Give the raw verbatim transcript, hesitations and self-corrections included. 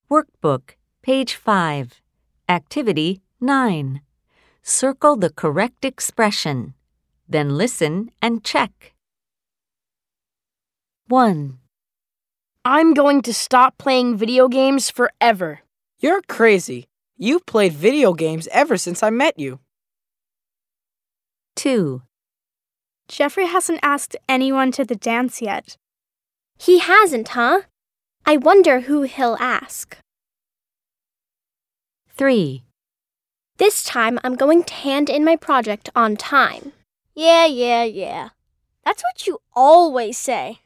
Workbook, page five. Activity nine. Circle the correct expression. Then listen and check. one. I'm going to stop playing video games forever. You're crazy. You've played video games ever since I met you. two. Jeffrey hasn't asked anyone to the dance yet. He hasn't, huh? I wonder who he'll ask. three. This time I'm going to hand in my project on time. Yeah, yeah, yeah. That's what you always say.